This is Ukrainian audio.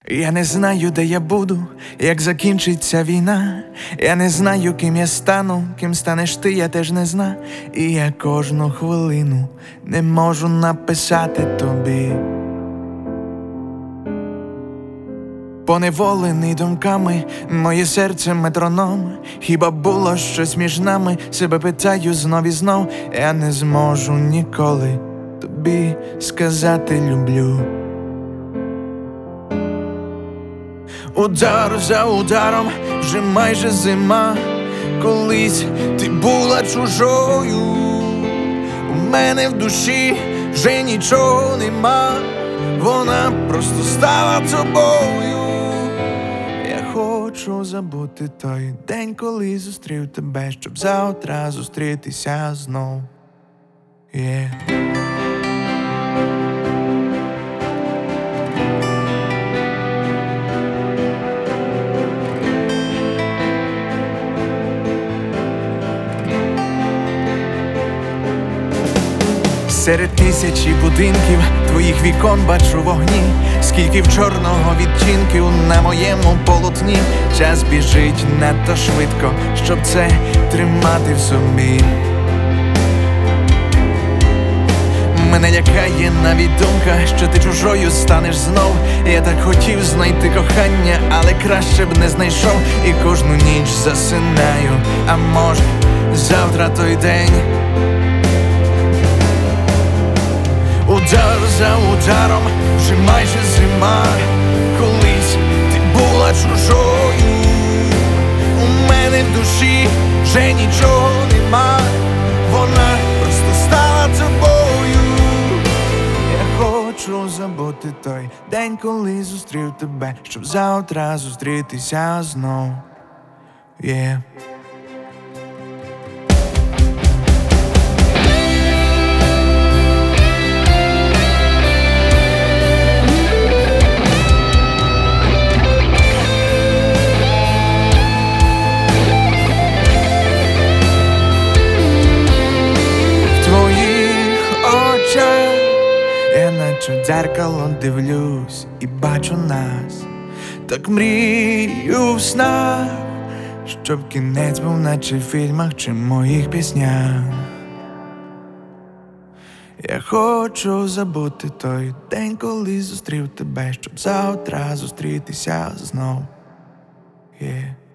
Я не знаю, де я буду, як закінчиться війна. Я не знаю, ким я стану, ким станеш ти, я теж не знаю. І я кожну хвилину не можу написати тобі. Поневолений думками, моє серце метроном. Хіба було щось між нами? Себе питаю знов і знов. Я не зможу ніколи тобі сказати люблю. Удар за ударом, вже майже зима. Колись ти була чужою, у мене в душі вже нічого нема. Вона просто стала тобою. Я хочу забути той день, коли зустрів тебе, щоб завтра зустрітися знов. Серед тисячі будинків твоїх вікон бачу вогні. Скільки в чорного відтінків на моєму полотні. Час біжить надто швидко, щоб це тримати в собі. Мене лякає навіть думка, що ти чужою станеш знов. Я так хотів знайти кохання, але краще б не знайшов. І кожну ніч засинаю, а може завтра той день. Удар за ударом, вже майже зима. Колись ти була чужою, у мене в душі вже нічого нема. Вона просто стала тобою. Я хочу забути той день, коли зустрів тебе, щоб завтра зустрітися знов. Я наче в дзеркало дивлюсь і бачу нас. Так мрію в снах, щоб кінець був наче в фільмах чи моїх піснях. Я хочу забути той день, коли зустрів тебе, щоб завтра зустрітися знов.